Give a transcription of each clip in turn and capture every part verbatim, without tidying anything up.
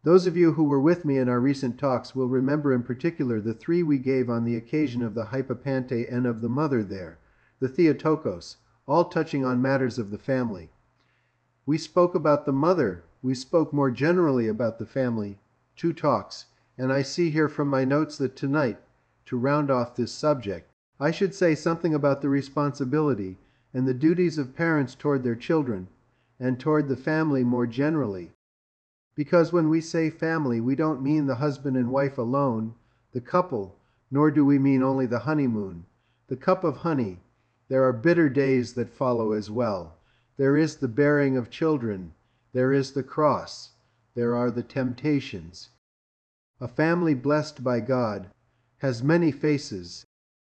Those of you who were with me in our recent talks will remember in particular the three we gave on the occasion of the Hypopante and of the mother there, the Theotokos, all touching on matters of the family. We spoke about the mother, we spoke more generally about the family, two talks, and I see here from my notes that tonight, to round off this subject, I should say something about the responsibility and the duties of parents toward their children, and toward the family more generally. Because when we say family, we don't mean the husband and wife alone, the couple, nor do we mean only the honeymoon, the cup of honey. There are bitter days that follow as well. There is the bearing of children. There is the cross. There are the temptations. A family blessed by God has many faces.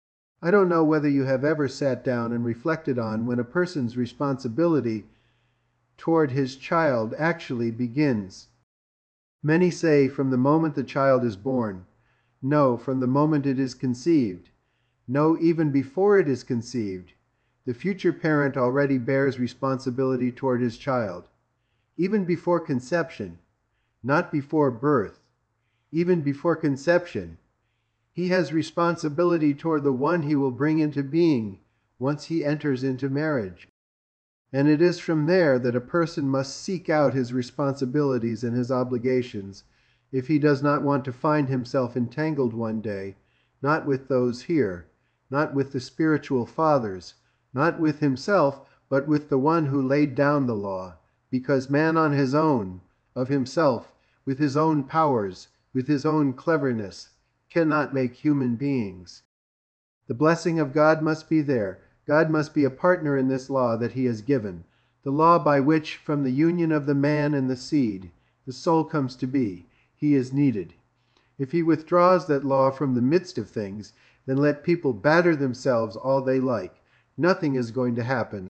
I don't know whether you have ever sat down and reflected on when a person's responsibility toward his child actually begins. Many say from the moment the child is born. No, from the moment it is conceived. No, even before it is conceived. The future parent already bears responsibility toward his child. Even before conception, not before birth, even before conception, he has responsibility toward the one he will bring into being once he enters into marriage. And it is from there that a person must seek out his responsibilities and his obligations if he does not want to find himself entangled one day, not with those here, not with the spiritual fathers, not with himself, but with the one who laid down the law, because man on his own, of himself, with his own powers, with his own cleverness, cannot make human beings. The blessing of God must be there. God must be a partner in this law that he has given, the law by which, from the union of the man and the seed, the soul comes to be. He is needed. If he withdraws that law from the midst of things, then let people batter themselves all they like. Nothing is going to happen.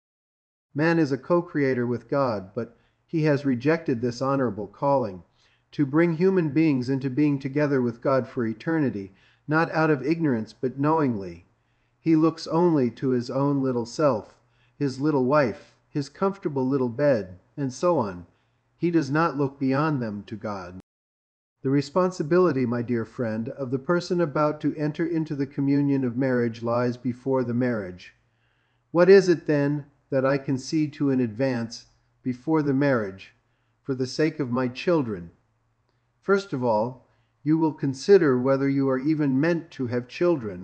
Man is a co-creator with God, but he has rejected this honorable calling, to bring human beings into being together with God for eternity, not out of ignorance, but knowingly. He looks only to his own little self, his little wife, his comfortable little bed, and so on. He does not look beyond them to God. The responsibility, my dear friend, of the person about to enter into the communion of marriage lies before the marriage. What is it, then, that I concede to in advance, before the marriage, for the sake of my children? First of all, you will consider whether you are even meant to have children.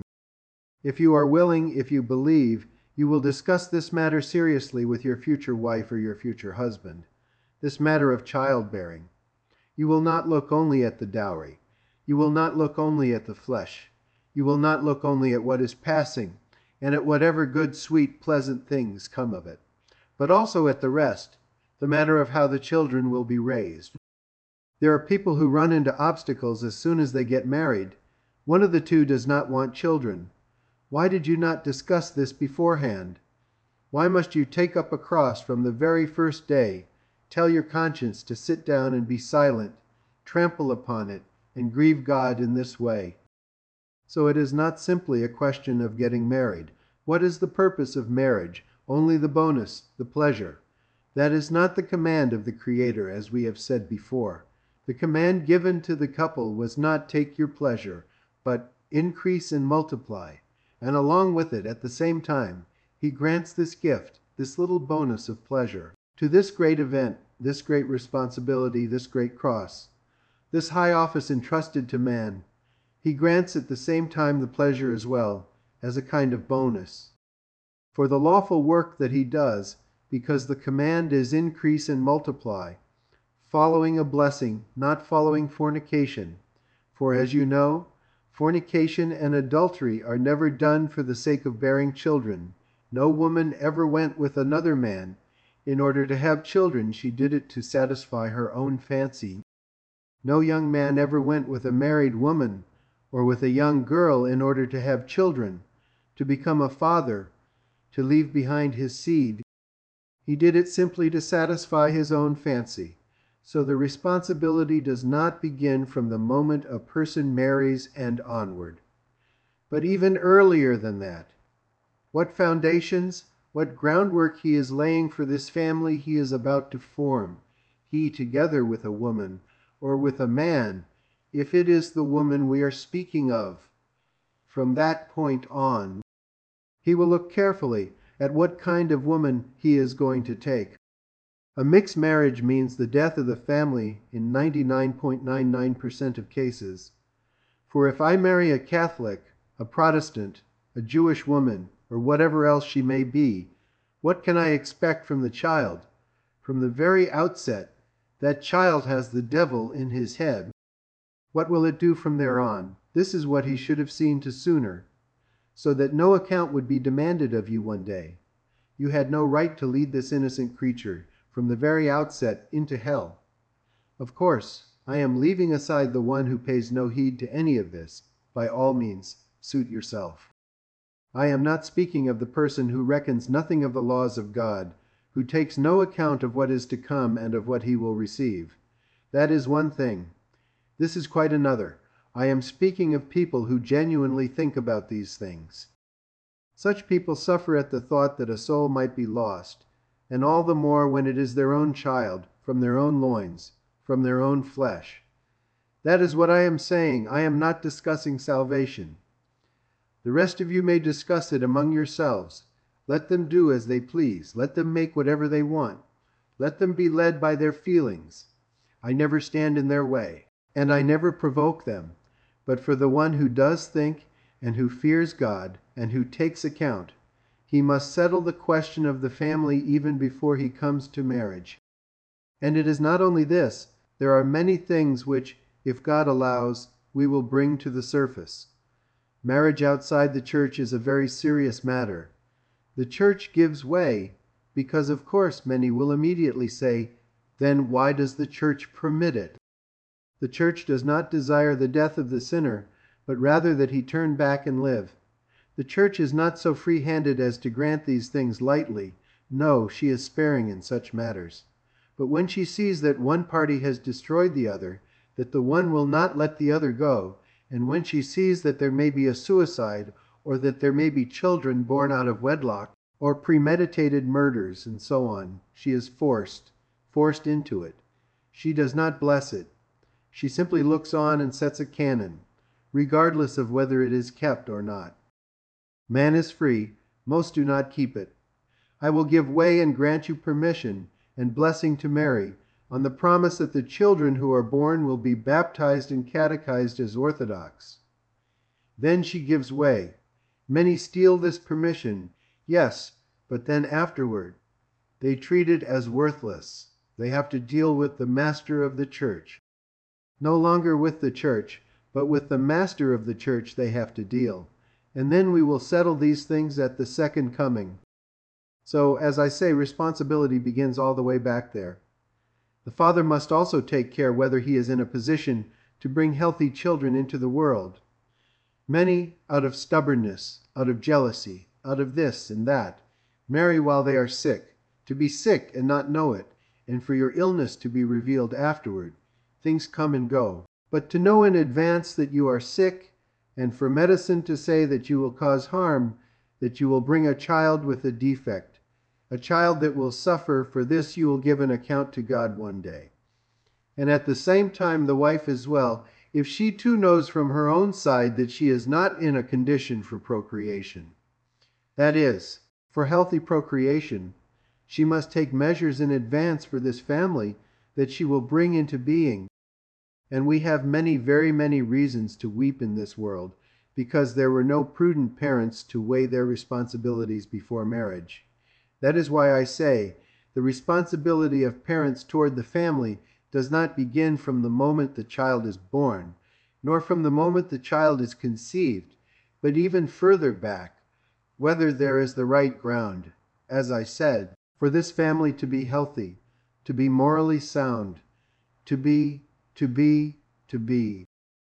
If you are willing, if you believe, you will discuss this matter seriously with your future wife or your future husband, this matter of childbearing. You will not look only at the dowry. You will not look only at the flesh. You will not look only at what is passing, and at whatever good, sweet, pleasant things come of it, but also at the rest, the matter of how the children will be raised. There are people who run into obstacles as soon as they get married. One of the two does not want children. Why did you not discuss this beforehand? Why must you take up a cross from the very first day, tell your conscience to sit down and be silent, trample upon it, and grieve God in this way? So it is not simply a question of getting married. What is the purpose of marriage? Only the bonus, the pleasure. That is not the command of the Creator, as we have said before. The command given to the couple was not take your pleasure, but increase and multiply. And along with it, at the same time, he grants this gift, this little bonus of pleasure, to this great event, this great responsibility, this great cross, this high office entrusted to man. He grants at the same time the pleasure as well, as a kind of bonus. For the lawful work that he does, because the command is increase and multiply, following a blessing, not following fornication. For as you know, fornication and adultery are never done for the sake of bearing children. No woman ever went with another man in order to have children. She did it to satisfy her own fancy. No young man ever went with a married woman or with a young girl in order to have children, to become a father, to leave behind his seed. He did it simply to satisfy his own fancy. So the responsibility does not begin from the moment a person marries and onward, but even earlier than that. What foundations, what groundwork he is laying for this family he is about to form, he together with a woman, or with a man, if it is the woman we are speaking of. From that point on, he will look carefully at what kind of woman he is going to take. A mixed marriage means the death of the family in ninety-nine point nine nine percent of cases. For if I marry a Catholic, a Protestant, a Jewish woman, or whatever else she may be, what can I expect from the child? From the very outset, that child has the devil in his head. What will it do from there on? This is what he should have seen to sooner, so that no account would be demanded of you one day. You had no right to lead this innocent creature from the very outset into hell. Of course, I am leaving aside the one who pays no heed to any of this. By all means, suit yourself. I am not speaking of the person who reckons nothing of the laws of God, who takes no account of what is to come and of what he will receive. That is one thing. This is quite another. I am speaking of people who genuinely think about these things. Such people suffer at the thought that a soul might be lost, and all the more when it is their own child, from their own loins, from their own flesh. That is what I am saying. I am not discussing salvation. The rest of you may discuss it among yourselves. Let them do as they please. Let them make whatever they want. Let them be led by their feelings. I never stand in their way, and I never provoke them. But for the one who does think, and who fears God, and who takes account, he must settle the question of the family even before he comes to marriage. And it is not only this. There are many things which, if God allows, we will bring to the surface. Marriage outside the church is a very serious matter. The church gives way, because of course many will immediately say, then why does the church permit it? The church does not desire the death of the sinner, but rather that he turn back and live. The church is not so free-handed as to grant these things lightly. No, she is sparing in such matters. But when she sees that one party has destroyed the other, that the one will not let the other go, and when she sees that there may be a suicide, or that there may be children born out of wedlock, or premeditated murders, and so on, she is forced, forced into it. She does not bless it. She simply looks on and sets a canon, regardless of whether it is kept or not. Man is free. Most do not keep it. I will give way and grant you permission and blessing to marry, on the promise that the children who are born will be baptized and catechized as Orthodox. Then she gives way. Many steal this permission, yes, but then afterward, they treat it as worthless. They have to deal with the master of the church. No longer with the church, but with the master of the church they have to deal. And then we will settle these things at the second coming. So, as I say, responsibility begins all the way back there. The father must also take care whether he is in a position to bring healthy children into the world. Many, out of stubbornness, out of jealousy, out of this and that, marry while they are sick, to be sick and not know it, and for your illness to be revealed afterward. Things come and go. But to know in advance that you are sick, and for medicine to say that you will cause harm, that you will bring a child with a defect, a child that will suffer, for this you will give an account to God one day. And at the same time the wife as well, if she too knows from her own side that she is not in a condition for procreation, that is, for healthy procreation, she must take measures in advance for this family that she will bring into being. And we have many, very many reasons to weep in this world, because there were no prudent parents to weigh their responsibilities before marriage. That is why I say, the responsibility of parents toward the family does not begin from the moment the child is born, nor from the moment the child is conceived, but even further back, whether there is the right ground, as I said, for this family to be healthy, to be morally sound, to be To be, to be.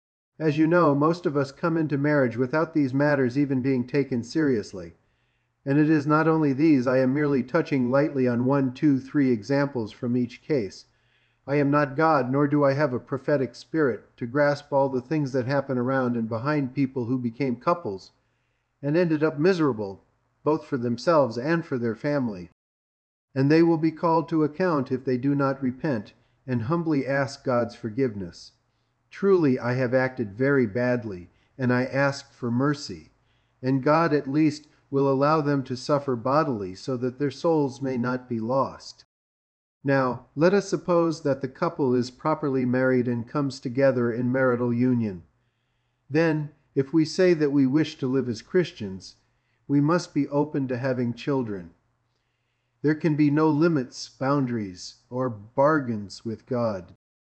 As you know, most of us come into marriage without these matters even being taken seriously. And it is not only these. I am merely touching lightly on one, two, three examples from each case. I am not God, nor do I have a prophetic spirit to grasp all the things that happen around and behind people who became couples and ended up miserable, both for themselves and for their family. And they will be called to account if they do not repent, and humbly ask God's forgiveness. Truly, I have acted very badly, and I ask for mercy. And God at least will allow them to suffer bodily so that their souls may not be lost. Now, let us suppose that the couple is properly married and comes together in marital union. Then, if we say that we wish to live as Christians, we must be open to having children. There can be no limits, boundaries, or bargains with God.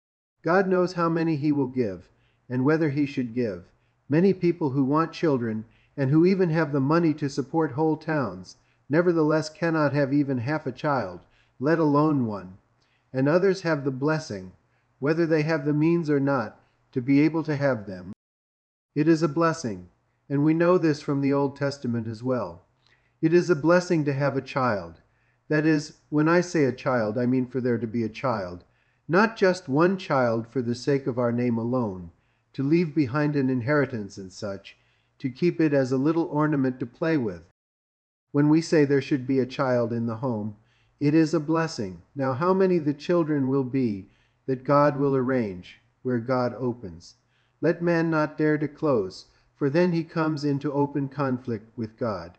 God knows how many He will give, and whether He should give. Many people who want children, and who even have the money to support whole towns, nevertheless cannot have even half a child, let alone one. And others have the blessing, whether they have the means or not, to be able to have them. It is a blessing, and we know this from the Old Testament as well. It is a blessing to have a child. That is, when I say a child, I mean for there to be a child. Not just one child for the sake of our name alone, to leave behind an inheritance and such, to keep it as a little ornament to play with. When we say there should be a child in the home, it is a blessing. Now how many the children will be that God will arrange, where God opens. Let man not dare to close, for then he comes into open conflict with God.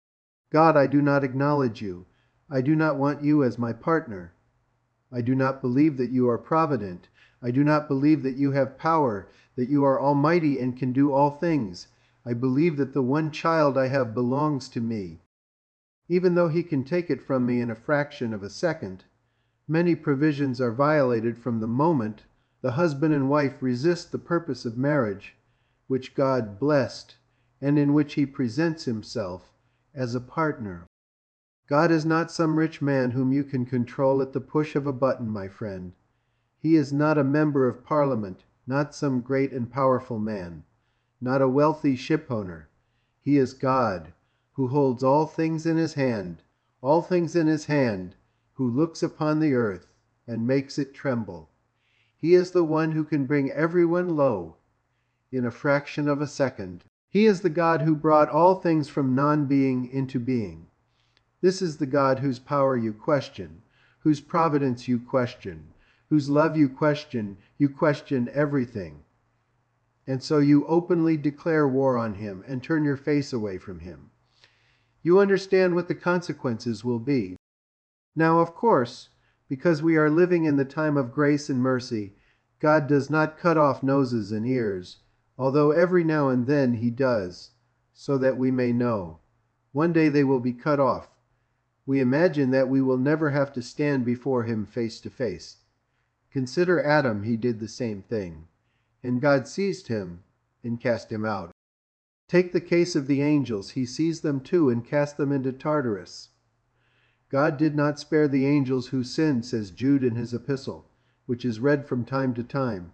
God, I do not acknowledge you. I do not want you as my partner. I do not believe that you are provident. I do not believe that you have power, that you are almighty and can do all things. I believe that the one child I have belongs to me. Even though he can take it from me in a fraction of a second, many provisions are violated from the moment the husband and wife resist the purpose of marriage, which God blessed, and in which He presents Himself as a partner. God is not some rich man whom you can control at the push of a button, my friend. He is not a member of Parliament, not some great and powerful man, not a wealthy shipowner. He is God, who holds all things in His hand, all things in His hand, who looks upon the earth and makes it tremble. He is the one who can bring everyone low in a fraction of a second. He is the God who brought all things from non-being into being. This is the God whose power you question, whose providence you question, whose love you question. You question everything. And so you openly declare war on Him and turn your face away from Him. You understand what the consequences will be. Now, of course, because we are living in the time of grace and mercy, God does not cut off noses and ears, although every now and then He does, so that we may know. One day they will be cut off. We imagine that we will never have to stand before Him face to face. Consider Adam, he did the same thing, and God seized him and cast him out. Take the case of the angels. He seized them too and cast them into Tartarus. God did not spare the angels who sinned, says Jude in his epistle, which is read from time to time.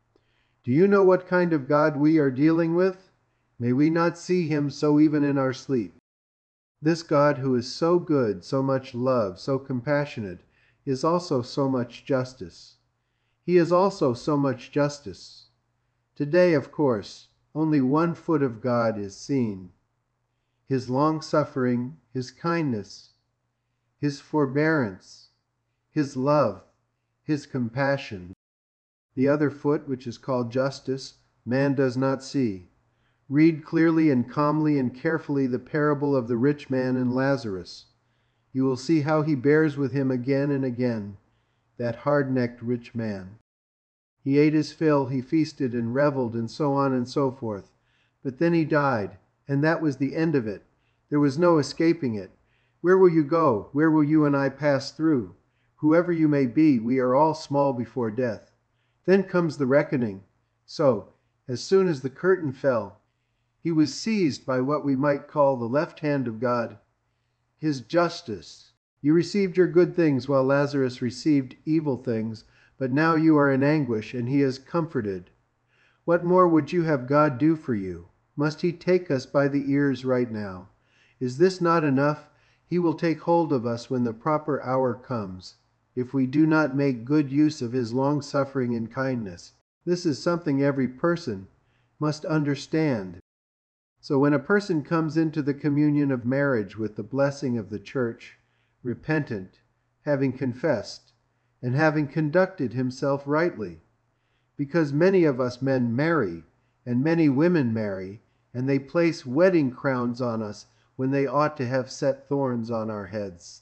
Do you know what kind of God we are dealing with? May we not see Him so even in our sleep. This God who is so good, so much love, so compassionate, is also so much justice. He is also so much justice. Today, of course, only one foot of God is seen. His long-suffering, His kindness, His forbearance, His love, His compassion. The other foot, which is called justice, man does not see. Read clearly and calmly and carefully the parable of the rich man and Lazarus. You will see how he bears with him again and again, that hard-necked rich man. He ate his fill, he feasted and reveled, and so on and so forth. But then he died, and that was the end of it. There was no escaping it. Where will you go? Where will you and I pass through? Whoever you may be, we are all small before death. Then comes the reckoning. So, as soon as the curtain fell, he was seized by what we might call the left hand of God, His justice. You received your good things while Lazarus received evil things, but now you are in anguish, and he is comforted. What more would you have God do for you? Must He take us by the ears right now? Is this not enough? He will take hold of us when the proper hour comes, if we do not make good use of His long-suffering and kindness. This is something every person must understand. So when a person comes into the communion of marriage with the blessing of the church, repentant, having confessed, and having conducted himself rightly. Because many of us men marry, and many women marry, and they place wedding crowns on us when they ought to have set thorns on our heads.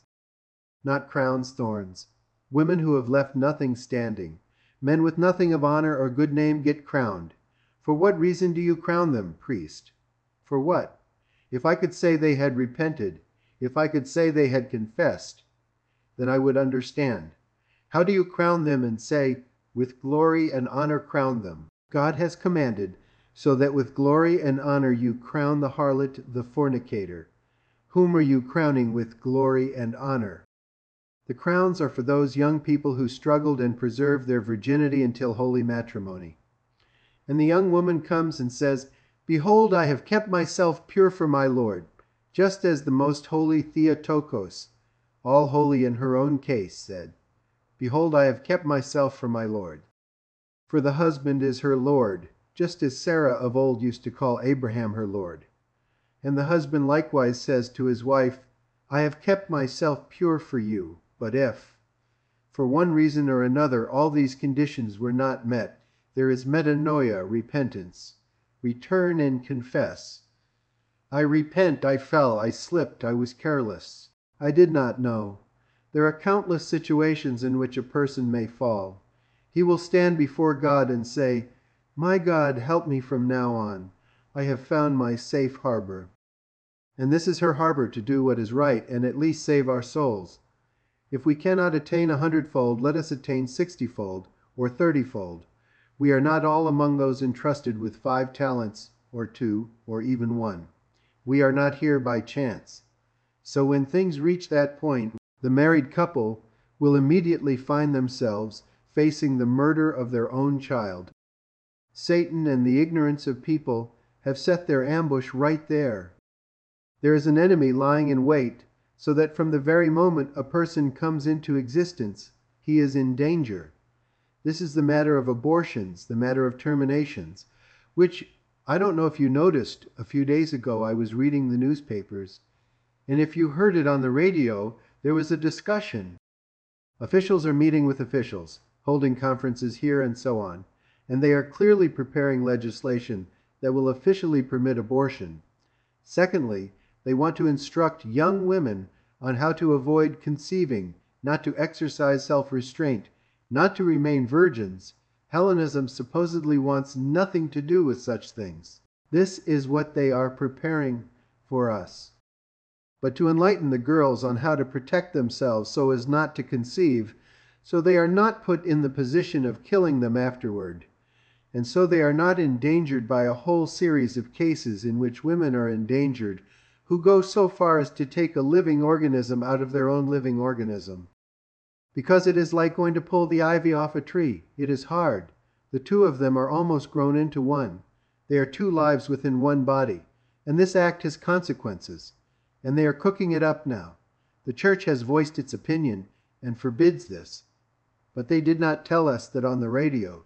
Not crowns, thorns. Women who have left nothing standing. Men with nothing of honor or good name get crowned. For what reason do you crown them, priest? For what? If I could say they had repented, if I could say they had confessed, then I would understand. How do you crown them and say, with glory and honor crown them? God has commanded, so that with glory and honor you crown the harlot, the fornicator. Whom are you crowning with glory and honor? The crowns are for those young people who struggled and preserved their virginity until holy matrimony. And the young woman comes and says, "Behold, I have kept myself pure for my Lord," just as the most holy Theotokos, all holy in her own case, said, "Behold, I have kept myself for my Lord." For the husband is her Lord, just as Sarah of old used to call Abraham her Lord. And the husband likewise says to his wife, "I have kept myself pure for you, but if, for one reason or another, all these conditions were not met, there is metanoia, repentance. Return and confess. I repent, I fell, I slipped, I was careless. I did not know." There are countless situations in which a person may fall. He will stand before God and say, "My God, help me from now on. I have found my safe harbor." And this is her harbor to do what is right and at least save our souls. If we cannot attain a hundredfold, let us attain sixtyfold or thirtyfold. We are not all among those entrusted with five talents or two or even one. We are not here by chance. So when things reach that point, the married couple will immediately find themselves facing the murder of their own child. Satan and the ignorance of people have set their ambush right there. There is an enemy lying in wait, so that from the very moment a person comes into existence, he is in danger. This is the matter of abortions, the matter of terminations, which I don't know if you noticed. A few days ago I was reading the newspapers, and if you heard it on the radio, there was a discussion. Officials are meeting with officials, holding conferences here and so on, and they are clearly preparing legislation that will officially permit abortion. Secondly, they want to instruct young women on how to avoid conceiving, not to exercise self-restraint, not to remain virgins. Hellenism supposedly wants nothing to do with such things. This is what they are preparing for us. But to enlighten the girls on how to protect themselves so as not to conceive, so they are not put in the position of killing them afterward, and so they are not endangered by a whole series of cases in which women are endangered who go so far as to take a living organism out of their own living organism. Because it is like going to pull the ivy off a tree. It is hard. The two of them are almost grown into one. They are two lives within one body, and this act has consequences, and they are cooking it up now. The church has voiced its opinion and forbids this, but they did not tell us that on the radio.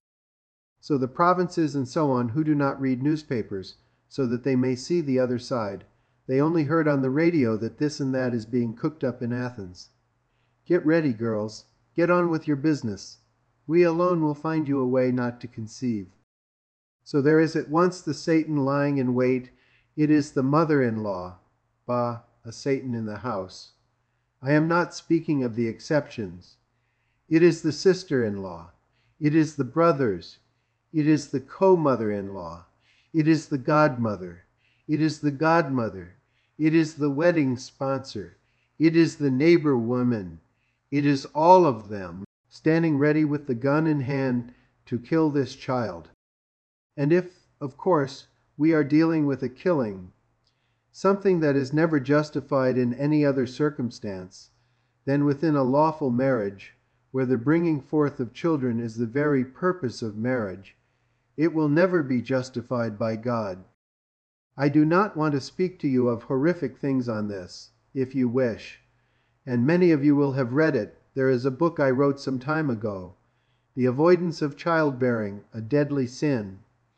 So the provinces and so on who do not read newspapers so that they may see the other side, they only heard on the radio that this and that is being cooked up in Athens. Get ready, girls. Get on with your business. We alone will find you a way not to conceive. So there is at once the Satan lying in wait. It is the mother-in-law. Bah, a Satan in the house. I am not speaking of the exceptions. It is the sister-in-law. It is the brothers. It is the co-mother-in-law. It is the godmother. It is the godmother. It is the wedding sponsor. It is the neighbor woman. It is all of them standing ready with the gun in hand to kill this child. And if, of course, we are dealing with a killing, something that is never justified in any other circumstance, then within a lawful marriage, where the bringing forth of children is the very purpose of marriage, it will never be justified by God. I do not want to speak to you of horrific things on this, if you wish, and many of you will have read it. There is a book I wrote some time ago, The Avoidance of Childbearing, a Deadly Sin.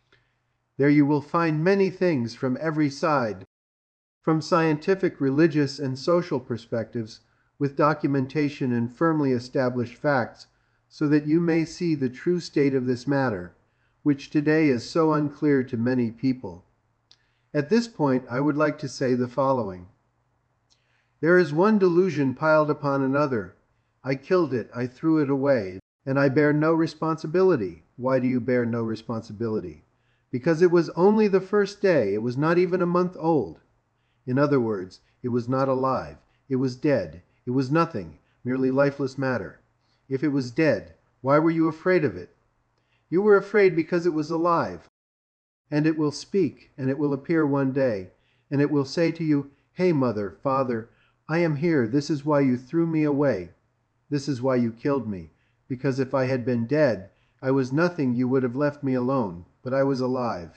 There you will find many things from every side, from scientific, religious, and social perspectives, with documentation and firmly established facts so that you may see the true state of this matter, which today is so unclear to many people. At this point, I would like to say the following. There is one delusion piled upon another. I killed it, I threw it away, and I bear no responsibility. Why do you bear no responsibility? Because it was only the first day, it was not even a month old. In other words, it was not alive, it was dead, it was nothing, merely lifeless matter. If it was dead, why were you afraid of it? You were afraid because it was alive. And it will speak, and it will appear one day, and it will say to you, "Hey, mother, father, I am here. This is why you threw me away. This is why you killed me. Because if I had been dead, I was nothing, you would have left me alone, but I was alive."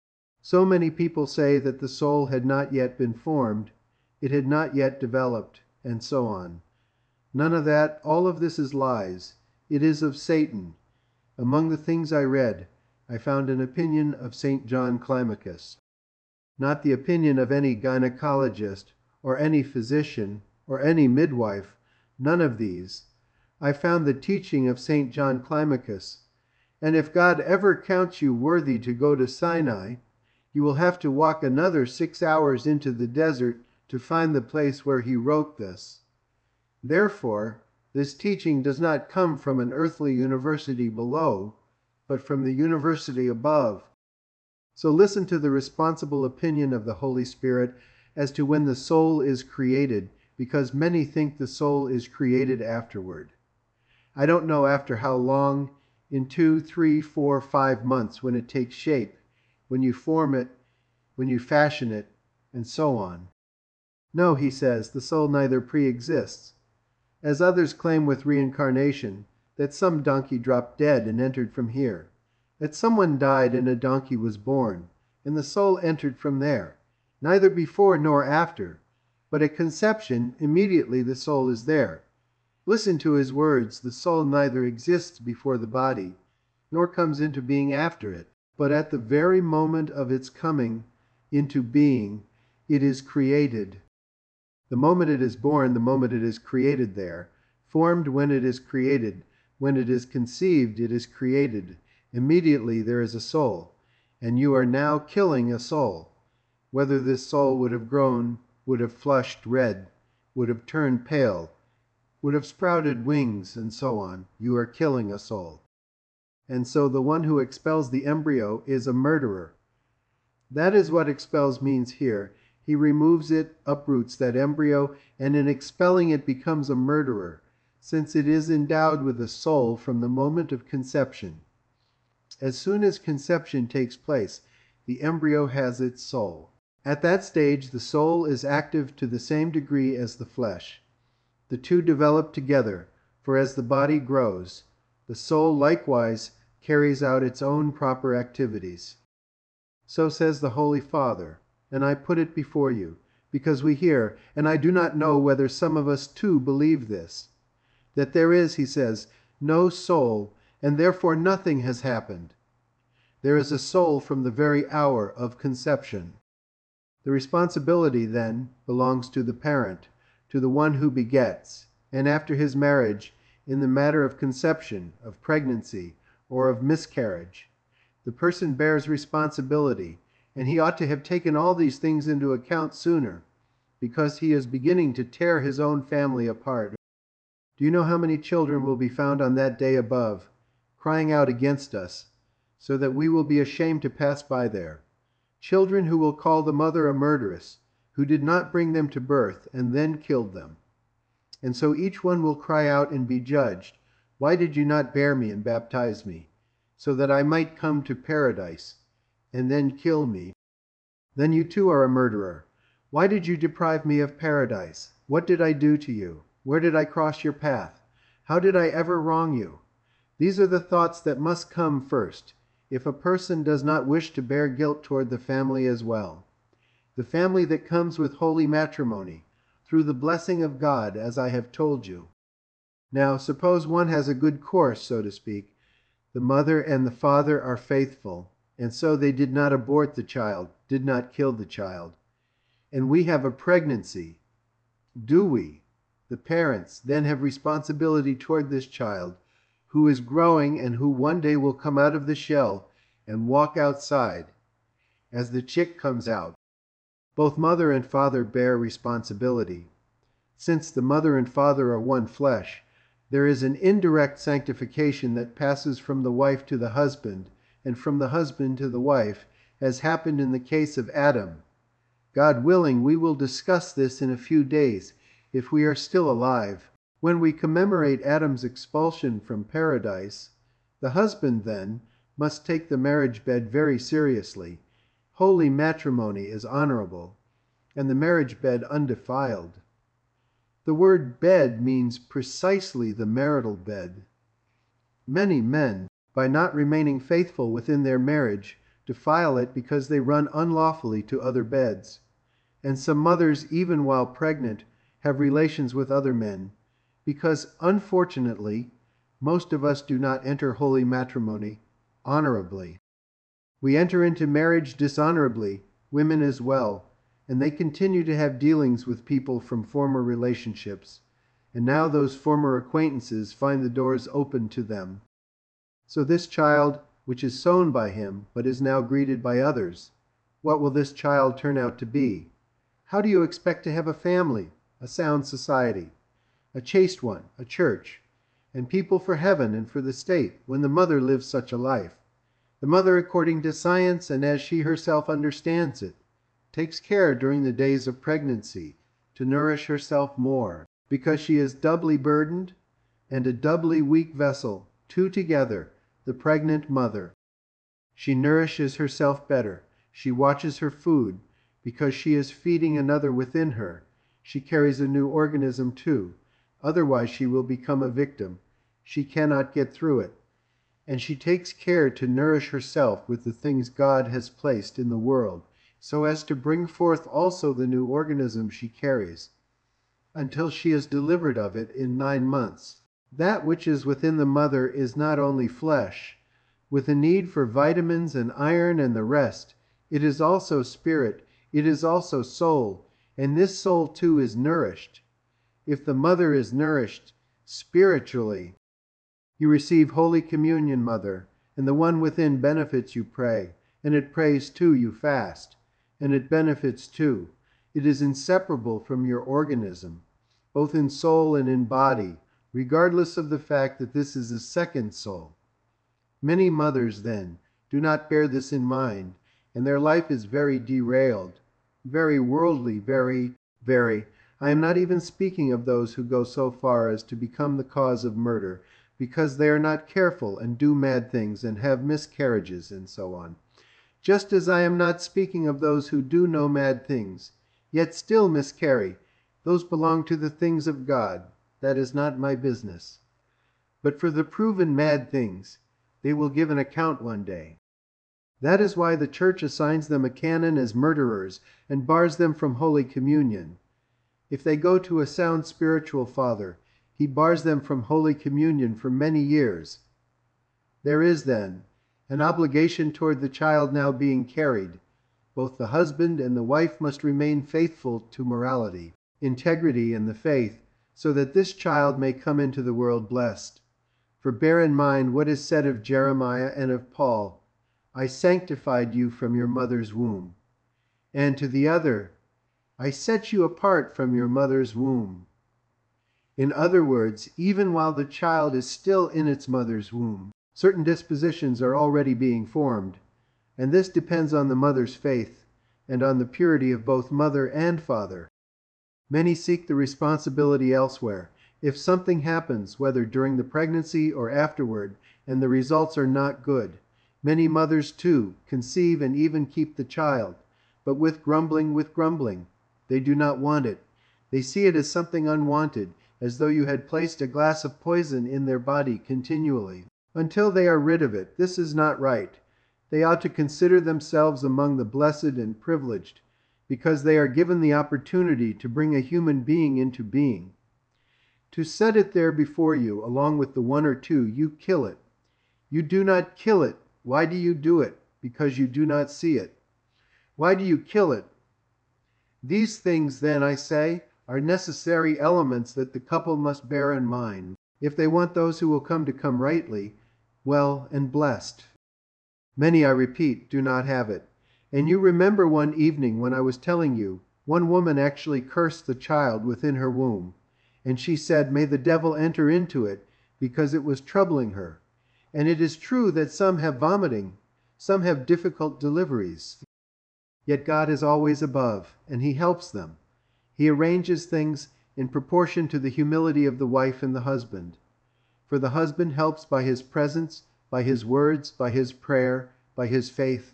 So many people say that the soul had not yet been formed, it had not yet developed, and so on. None of that. All of this is lies. It is of Satan. Among the things I read, I found an opinion of Saint John Climacus. Not the opinion of any gynecologist, or any physician, or any midwife, none of these. I found the teaching of Saint John Climacus. And if God ever counts you worthy to go to Sinai, you will have to walk another six hours into the desert to find the place where he wrote this. Therefore, this teaching does not come from an earthly university below, but from the university above. So listen to the responsible opinion of the Holy Spirit as to when the soul is created, because many think the soul is created afterward. I don't know after how long, in two, three, four, five months, when it takes shape, when you form it, when you fashion it, and so on. No, he says, the soul neither pre-exists. As others claim with reincarnation, that some donkey dropped dead and entered from here, that someone died and a donkey was born, and the soul entered from there, neither before nor after, but at conception immediately the soul is there. Listen to his words, the soul neither exists before the body, nor comes into being after it, but at the very moment of its coming into being, it is created. The moment it is born, the moment it is created there, formed when it is created, when it is conceived, it is created. Immediately there is a soul, and you are now killing a soul. Whether this soul would have grown, would have flushed red, would have turned pale, would have sprouted wings, and so on, you are killing a soul. And so the one who expels the embryo is a murderer. That is what expels means here. He removes it, uproots that embryo, and in expelling it becomes a murderer, since it is endowed with a soul from the moment of conception. As soon as conception takes place, the embryo has its soul. At that stage, the soul is active to the same degree as the flesh. The two develop together, for as the body grows, the soul likewise carries out its own proper activities. So says the Holy Father, and I put it before you, because we hear, and I do not know whether some of us too believe this, that there is, he says, no soul, and therefore nothing has happened. There is a soul from the very hour of conception. The responsibility, then, belongs to the parent, to the one who begets, and after his marriage, in the matter of conception, of pregnancy, or of miscarriage. The person bears responsibility, and he ought to have taken all these things into account sooner, because he is beginning to tear his own family apart. Do you know how many children will be found on that day above, crying out against us, so that we will be ashamed to pass by there? Children who will call the mother a murderess, who did not bring them to birth and then killed them. And so each one will cry out and be judged, "Why did you not bear me and baptize me, so that I might come to paradise, and then kill me? Then you too are a murderer. Why did you deprive me of paradise? What did I do to you? Where did I cross your path? How did I ever wrong you?" These are the thoughts that must come first, if a person does not wish to bear guilt toward the family as well. The family that comes with holy matrimony, through the blessing of God, as I have told you. Now, suppose one has a good course, so to speak. The mother and the father are faithful, and so they did not abort the child, did not kill the child. And we have a pregnancy. Do we, the parents, then have responsibility toward this child, who is growing and who one day will come out of the shell and walk outside. As the chick comes out, both mother and father bear responsibility. Since the mother and father are one flesh, there is an indirect sanctification that passes from the wife to the husband and from the husband to the wife, as happened in the case of Adam. God willing, we will discuss this in a few days, if we are still alive. When we commemorate Adam's expulsion from paradise, the husband, then, must take the marriage bed very seriously. Holy matrimony is honorable, and the marriage bed undefiled. The word bed means precisely the marital bed. Many men, by not remaining faithful within their marriage, defile it because they run unlawfully to other beds. And some mothers, even while pregnant, have relations with other men, because, unfortunately, most of us do not enter holy matrimony honorably. We enter into marriage dishonorably, women as well, and they continue to have dealings with people from former relationships, and now those former acquaintances find the doors open to them. So this child, which is sown by him, but is now greeted by others, what will this child turn out to be? How do you expect to have a family, a sound society, a chaste one, a church, and people for heaven and for the state, when the mother lives such a life? The mother, according to science and as she herself understands it, takes care during the days of pregnancy to nourish herself more, because she is doubly burdened and a doubly weak vessel, two together, the pregnant mother. She nourishes herself better. She watches her food, because she is feeding another within her. She carries a new organism too. Otherwise she will become a victim. She cannot get through it. And she takes care to nourish herself with the things God has placed in the world, so as to bring forth also the new organism she carries, until she is delivered of it in nine months. That which is within the mother is not only flesh, with a need for vitamins and iron and the rest. It is also spirit, it is also soul, and this soul too is nourished. If the mother is nourished spiritually, you receive Holy Communion, mother, and the one within benefits you pray, and it prays too you fast, and it benefits too. It is inseparable from your organism, both in soul and in body, regardless of the fact that this is a second soul. Many mothers, then, do not bear this in mind, and their life is very derailed, very worldly, very, very. I am not even speaking of those who go so far as to become the cause of murder, because they are not careful and do mad things and have miscarriages and so on. Just as I am not speaking of those who do no mad things, yet still miscarry. Those belong to the things of God. That is not my business. But for the proven mad things, they will give an account one day. That is why the Church assigns them a canon as murderers and bars them from Holy Communion. If they go to a sound spiritual father, he bars them from Holy Communion for many years. There is, then, an obligation toward the child now being carried. Both the husband and the wife must remain faithful to morality, integrity, and the faith, so that this child may come into the world blessed. For bear in mind what is said of Jeremiah and of Paul, I sanctified you from your mother's womb. And to the other, I set you apart from your mother's womb. In other words, even while the child is still in its mother's womb, certain dispositions are already being formed, and this depends on the mother's faith and on the purity of both mother and father. Many seek the responsibility elsewhere. If something happens, whether during the pregnancy or afterward, and the results are not good, many mothers, too, conceive and even keep the child, but with grumbling, with grumbling. They do not want it. They see it as something unwanted, as though you had placed a glass of poison in their body continually. Until they are rid of it, this is not right. They ought to consider themselves among the blessed and privileged, because they are given the opportunity to bring a human being into being. To set it there before you, along with the one or two, you kill it. You do not kill it. Why do you do it? Because you do not see it. Why do you kill it? These things, then, I say, are necessary elements that the couple must bear in mind. If they want those who will come to come rightly, well and blessed. Many, I repeat, do not have it. And you remember one evening when I was telling you, one woman actually cursed the child within her womb, and she said, "May the devil enter into it," because it was troubling her. And it is true that some have vomiting, some have difficult deliveries. Yet God is always above, and He helps them. He arranges things in proportion to the humility of the wife and the husband. For the husband helps by his presence, by his words, by his prayer, by his faith.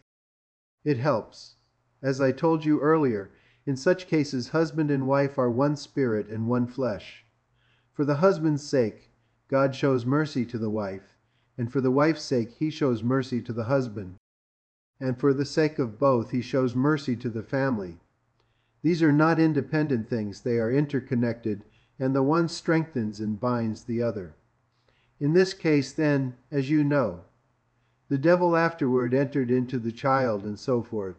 It helps. As I told you earlier, in such cases husband and wife are one spirit and one flesh. For the husband's sake, God shows mercy to the wife, and for the wife's sake He shows mercy to the husband. And for the sake of both He shows mercy to the family. These are not independent things, they are interconnected, and the one strengthens and binds the other. In this case, then, as you know, the devil afterward entered into the child, and so forth.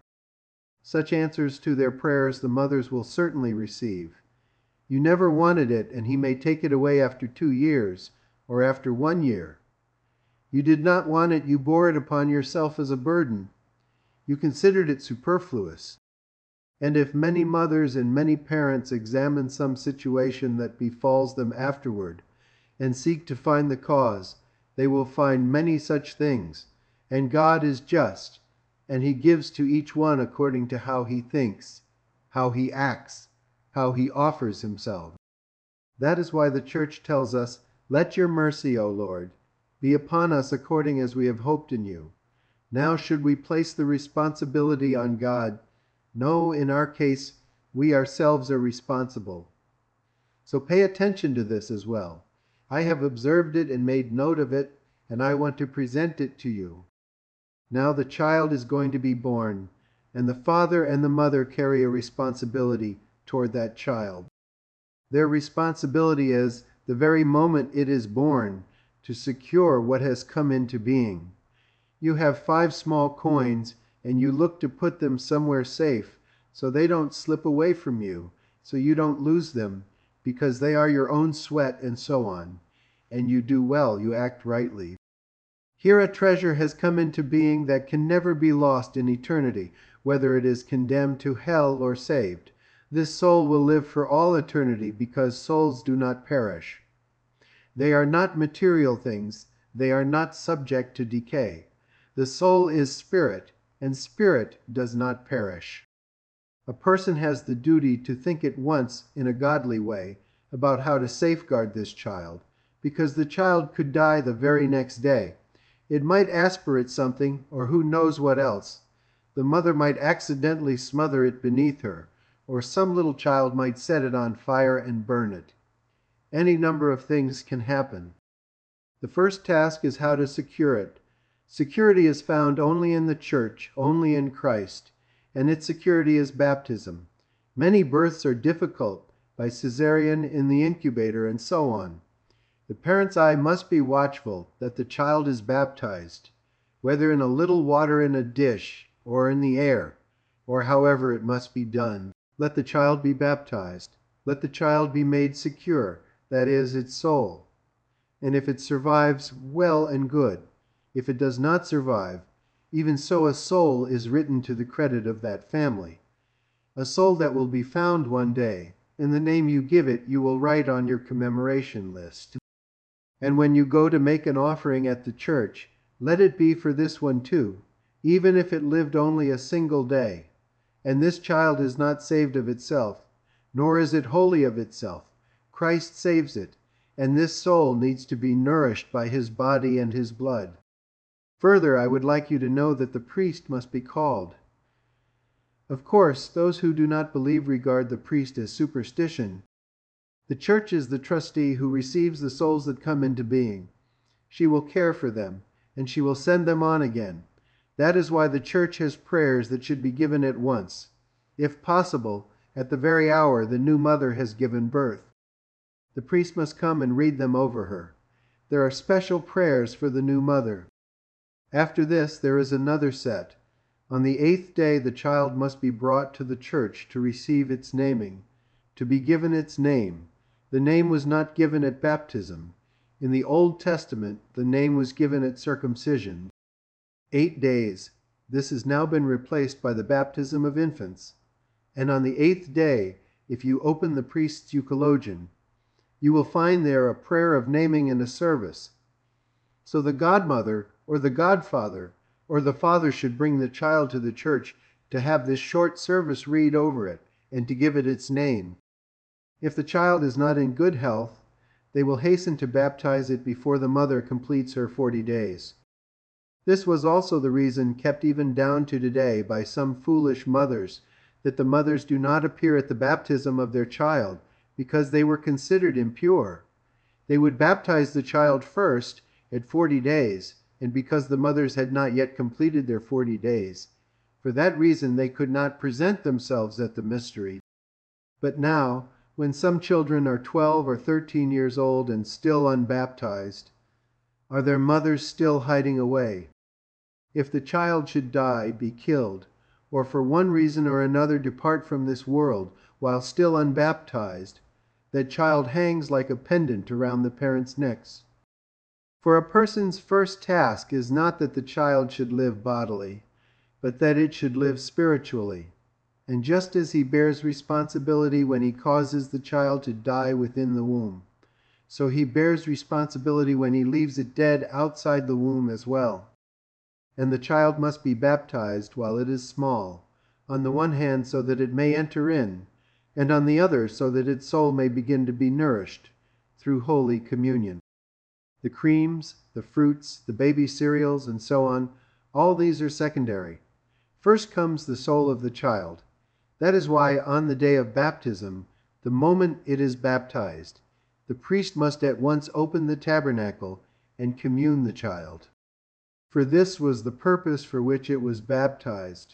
Such answers to their prayers the mothers will certainly receive. You never wanted it, and he may take it away after two years, or after one year. You did not want it, you bore it upon yourself as a burden. You considered it superfluous. And if many mothers and many parents examine some situation that befalls them afterward, and seek to find the cause, they will find many such things. And God is just, and He gives to each one according to how he thinks, how he acts, how he offers himself. That is why the Church tells us, "Let your mercy, O Lord, be upon us according as we have hoped in you." Now should we place the responsibility on God? No, in our case, we ourselves are responsible. So pay attention to this as well. I have observed it and made note of it, and I want to present it to you. Now the child is going to be born, and the father and the mother carry a responsibility toward that child. Their responsibility is, the very moment it is born, to secure what has come into being. You have five small coins, and you look to put them somewhere safe, so they don't slip away from you, so you don't lose them, because they are your own sweat and so on. And you do well, you act rightly. Here a treasure has come into being that can never be lost in eternity, whether it is condemned to hell or saved. This soul will live for all eternity because souls do not perish. They are not material things. They are not subject to decay. The soul is spirit, and spirit does not perish. A person has the duty to think at once in a godly way about how to safeguard this child, because the child could die the very next day. It might aspirate something, or who knows what else. The mother might accidentally smother it beneath her, or some little child might set it on fire and burn it. Any number of things can happen. The first task is how to secure it. Security is found only in the Church, only in Christ, and its security is baptism. Many births are difficult, by cesarean, in the incubator, and so on. The parent's eye must be watchful that the child is baptized, whether in a little water in a dish, or in the air, or however it must be done. Let the child be baptized. Let the child be made secure, that is, its soul. And if it survives, well and good. If it does not survive, even so a soul is written to the credit of that family. A soul that will be found one day, and the name you give it you will write on your commemoration list. And when you go to make an offering at the church, let it be for this one too, even if it lived only a single day. And this child is not saved of itself, nor is it wholly of itself. Christ saves it, and this soul needs to be nourished by His body and His blood. Further, I would like you to know that the priest must be called. Of course, those who do not believe regard the priest as superstition. The Church is the trustee who receives the souls that come into being. She will care for them, and she will send them on again. That is why the Church has prayers that should be given at once. If possible, at the very hour the new mother has given birth. The priest must come and read them over her. There are special prayers for the new mother. After this, there is another set. On the eighth day the child must be brought to the church to receive its naming, to be given its name. The name was not given at baptism. In the Old Testament, the name was given at circumcision. Eight days. This has now been replaced by the baptism of infants. And on the eighth day, if you open the priest's euchologion, you will find there a prayer of naming and a service. So the godmother or the godfather or the father should bring the child to the church to have this short service read over it and to give it its name. If the child is not in good health, they will hasten to baptize it before the mother completes her forty days. This was also the reason kept even down to today by some foolish mothers, that the mothers do not appear at the baptism of their child, because they were considered impure. They would baptize the child first at forty days, and because the mothers had not yet completed their forty days. For that reason they could not present themselves at the mystery. But now, when some children are twelve or thirteen years old and still unbaptized, are their mothers still hiding away? If the child should die, be killed, or for one reason or another depart from this world while still unbaptized, that child hangs like a pendant around the parents' necks. For a person's first task is not that the child should live bodily, but that it should live spiritually. And just as he bears responsibility when he causes the child to die within the womb, so he bears responsibility when he leaves it dead outside the womb as well. And the child must be baptized while it is small, on the one hand so that it may enter in, and on the other so that its soul may begin to be nourished through Holy Communion. The creams, the fruits, the baby cereals, and so on, all these are secondary. First comes the soul of the child. That is why on the day of baptism, the moment it is baptized, the priest must at once open the tabernacle and commune the child. For this was the purpose for which it was baptized.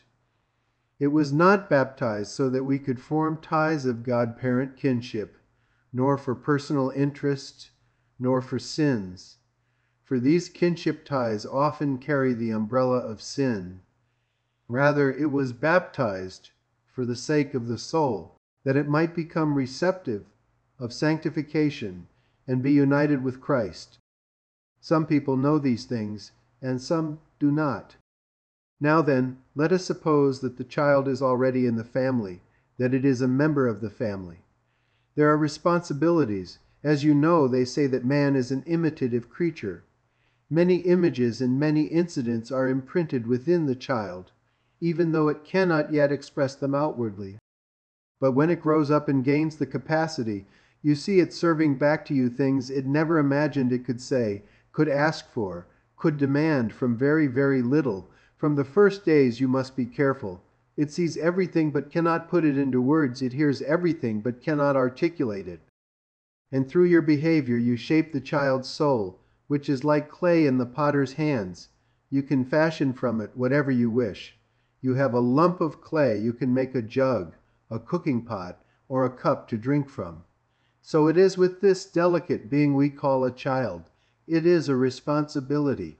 It was not baptized so that we could form ties of godparent kinship, nor for personal interest, nor for sins. For these kinship ties often carry the umbrella of sin. Rather, it was baptized for the sake of the soul, that it might become receptive of sanctification and be united with Christ. Some people know these things, and some do not. Now then, let us suppose that the child is already in the family, that it is a member of the family. There are responsibilities. As you know, they say that man is an imitative creature. Many images and many incidents are imprinted within the child, even though it cannot yet express them outwardly. But when it grows up and gains the capacity, you see it serving back to you things it never imagined it could say, could ask for, could demand from very, very little. From the first days you must be careful. It sees everything but cannot put it into words. It hears everything but cannot articulate it. And through your behavior you shape the child's soul, which is like clay in the potter's hands. You can fashion from it whatever you wish. You have a lump of clay, you can make a jug, a cooking pot, or a cup to drink from. So it is with this delicate being we call a child. It is a responsibility.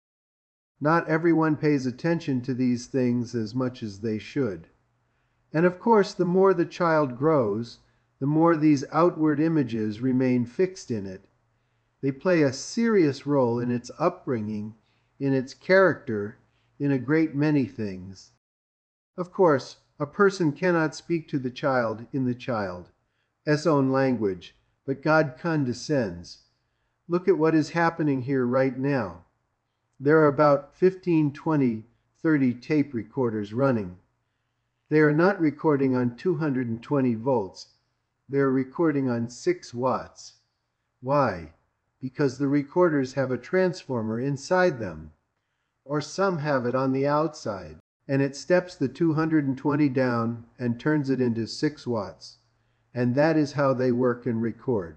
Not everyone pays attention to these things as much as they should. And of course, the more the child grows, the more these outward images remain fixed in it. They play a serious role in its upbringing, in its character, in a great many things. Of course, a person cannot speak to the child in the child, its own language, but God condescends. Look at what is happening here right now. There are about fifteen, twenty, thirty tape recorders running. They are not recording on two hundred twenty volts. They are recording on six watts. Why? Because the recorders have a transformer inside them, or some have it on the outside, and it steps the two hundred twenty down and turns it into six watts. And that is how they work and record.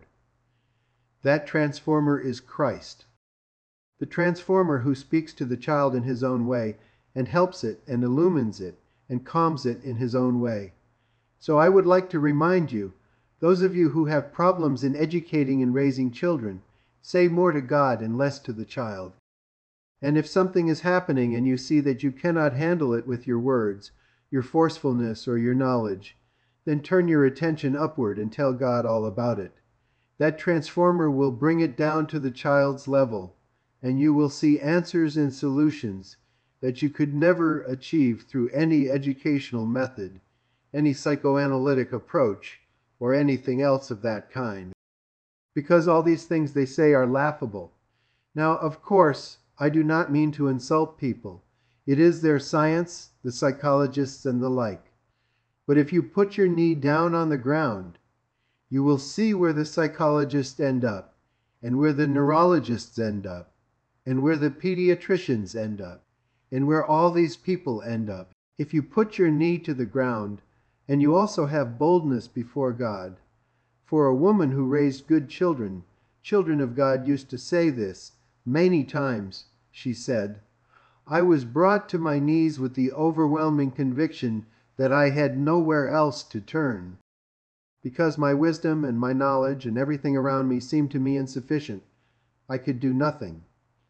That transformer is Christ. The transformer who speaks to the child in his own way and helps it and illumines it and calms it in his own way. So I would like to remind you, those of you who have problems in educating and raising children, say more to God and less to the child. And if something is happening and you see that you cannot handle it with your words, your forcefulness, or your knowledge, then turn your attention upward and tell God all about it. That transformer will bring it down to the child's level, and you will see answers and solutions that you could never achieve through any educational method, any psychoanalytic approach, or anything else of that kind. Because all these things they say are laughable. Now, of course, I do not mean to insult people. It is their science, the psychologists and the like. But if you put your knee down on the ground, you will see where the psychologists end up, and where the neurologists end up, and where the pediatricians end up, and where all these people end up. If you put your knee to the ground, and you also have boldness before God. For a woman who raised good children, children of God used to say this many times. She said, "I was brought to my knees with the overwhelming conviction that I had nowhere else to turn. Because my wisdom and my knowledge and everything around me seemed to me insufficient. I could do nothing."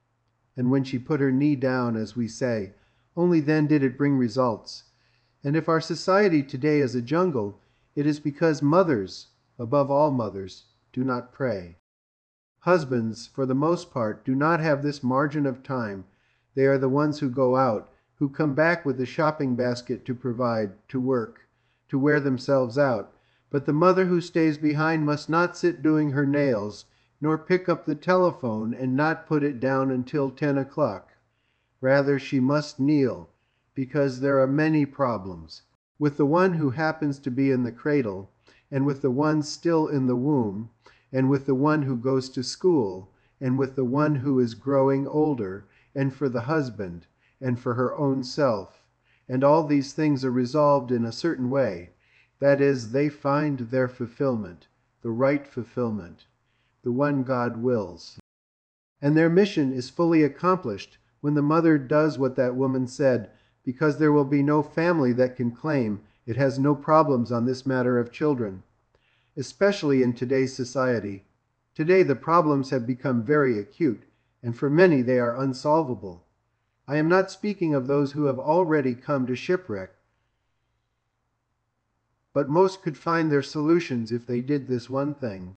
And when she put her knee down, as we say, only then did it bring results. And if our society today is a jungle, it is because mothers, above all mothers, do not pray. Husbands, for the most part, do not have this margin of time. They are the ones who go out, who come back with a shopping basket to provide, to work, to wear themselves out. But the mother who stays behind must not sit doing her nails, nor pick up the telephone and not put it down until ten o'clock. Rather, she must kneel, because there are many problems. With the one who happens to be in the cradle, and with the one still in the womb, and with the one who goes to school, and with the one who is growing older, and for the husband, and for her own self. And all these things are resolved in a certain way. That is, they find their fulfillment, the right fulfillment, the one God wills. And their mission is fully accomplished when the mother does what that woman said, because there will be no family that can claim it has no problems on this matter of children. Especially in today's society. Today the problems have become very acute, and for many they are unsolvable. I am not speaking of those who have already come to shipwreck, but most could find their solutions if they did this one thing.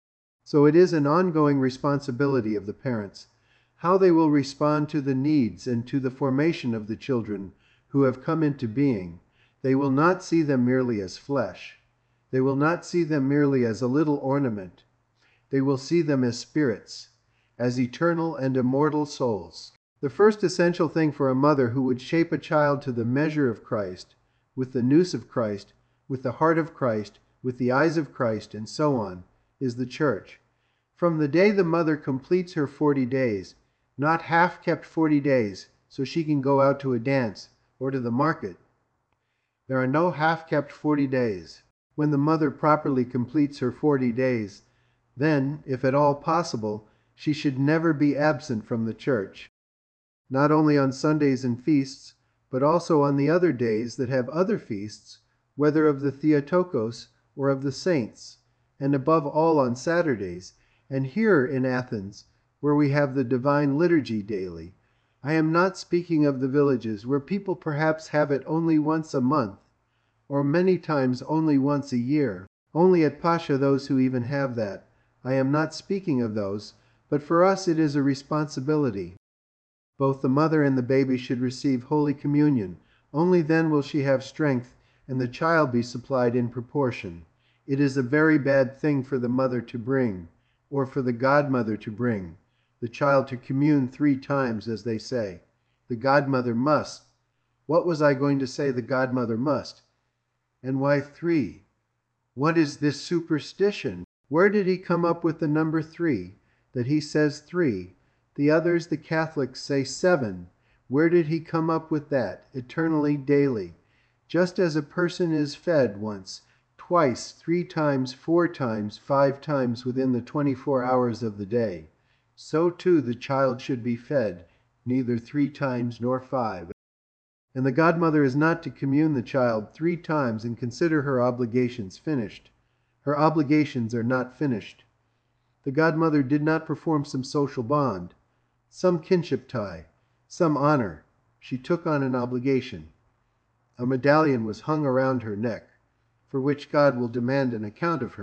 So it is an ongoing responsibility of the parents, how they will respond to the needs and to the formation of the children who have come into being. They will not see them merely as flesh. They will not see them merely as a little ornament. They will see them as spirits, as eternal and immortal souls. The first essential thing for a mother who would shape a child to the measure of Christ, with the nous of Christ, with the heart of Christ, with the eyes of Christ, and so on, is the church. From the day the mother completes her forty days, not half kept forty days, so she can go out to a dance or to the market. There are no half kept forty days. When the mother properly completes her forty days, then, if at all possible, she should never be absent from the church. Not only on Sundays and feasts, but also on the other days that have other feasts, whether of the Theotokos or of the saints, and above all on Saturdays, and here in Athens, where we have the divine liturgy daily. I am not speaking of the villages, where people perhaps have it only once a month, or many times only once a year. Only at Pascha those who even have that. I am not speaking of those, but for us it is a responsibility. Both the mother and the baby should receive Holy Communion. Only then will she have strength, and the child be supplied in proportion. It is a very bad thing for the mother to bring, or for the godmother to bring, the child to commune three times, as they say. The godmother must. What was I going to say the godmother must? And why three? What is this superstition? Where did he come up with the number three? That he says three. The others, the Catholics, say seven. Where did he come up with that? Eternally, daily. Just as a person is fed once, twice, three times, four times, five times within the twenty-four hours of the day, so too the child should be fed, neither three times nor five. And the godmother is not to commune the child three times and consider her obligations finished. Her obligations are not finished. The godmother did not perform some social bond, some kinship tie, some honor. She took on an obligation. A medallion was hung around her neck, for which God will demand an account of her.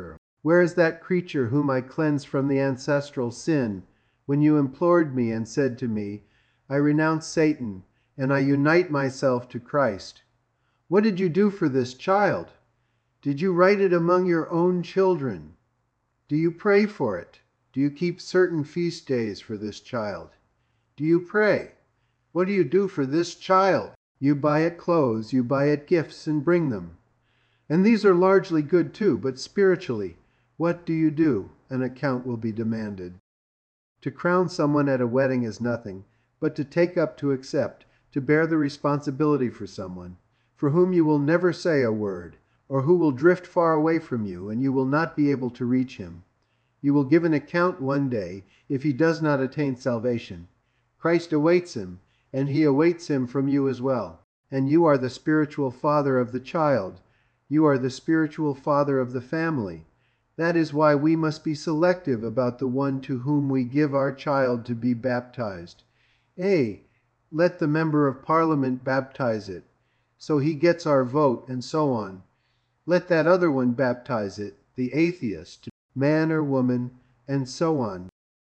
Where is that creature whom I cleansed from the ancestral sin, when you implored me and said to me, I renounce Satan, and I unite myself to Christ? What did you do for this child? Did you write it among your own children? Do you pray for it? Do you keep certain feast days for this child? Do you pray? What do you do for this child? You buy it clothes, you buy it gifts and bring them. And these are largely good too, but spiritually, what do you do? An account will be demanded. To crown someone at a wedding is nothing, but to take up, to accept, to bear the responsibility for someone, for whom you will never say a word, or who will drift far away from you, and you will not be able to reach him. You will give an account one day if he does not attain salvation. Christ awaits him, and he awaits him from you as well. And you are the spiritual father of the child. You are the spiritual father of the family. That is why we must be selective about the one to whom we give our child to be baptized. A, let the member of parliament baptize it, so he gets our vote, and so on. Let that other one baptize it, the atheist, man or woman, and so on.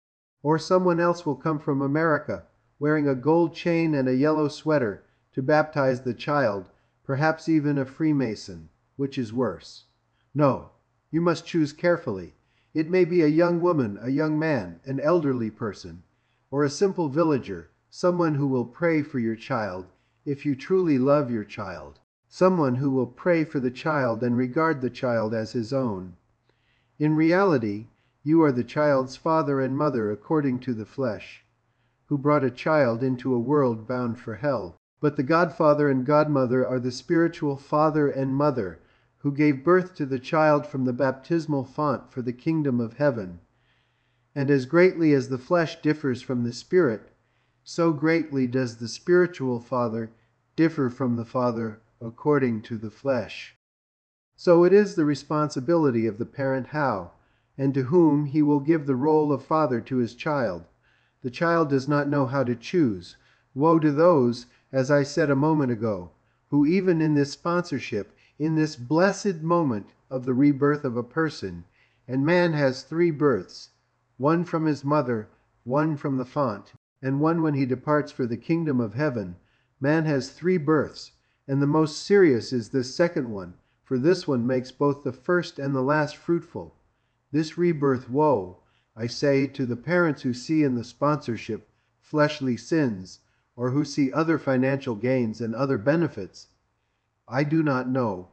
Or someone else will come from America, wearing a gold chain and a yellow sweater, to baptize the child, perhaps even a Freemason, which is worse. No, you must choose carefully. It may be a young woman, a young man, an elderly person, or a simple villager, someone who will pray for your child, if you truly love your child, someone who will pray for the child and regard the child as his own. In reality, you are the child's father and mother according to the flesh, who brought a child into a world bound for hell. But the godfather and godmother are the spiritual father and mother, who gave birth to the child from the baptismal font for the kingdom of heaven. And as greatly as the flesh differs from the spirit, so greatly does the spiritual father differ from the father according to the flesh. So it is the responsibility of the parent how, and to whom he will give the role of father to his child. The child does not know how to choose. Woe to those, as I said a moment ago, who even in this sponsorship, in this blessed moment of the rebirth of a person, and man has three births, one from his mother, one from the font, and one when he departs for the kingdom of heaven. Man has three births, and the most serious is this second one, for this one makes both the first and the last fruitful. This rebirth woe, I say, to the parents who see in the sponsorship fleshly sins, or who see other financial gains and other benefits, I do not know.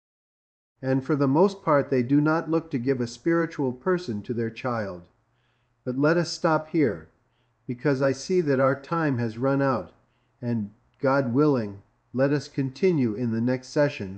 And for the most part they do not look to give a spiritual person to their child. But let us stop here, because I see that our time has run out, and, God willing, let us continue in the next session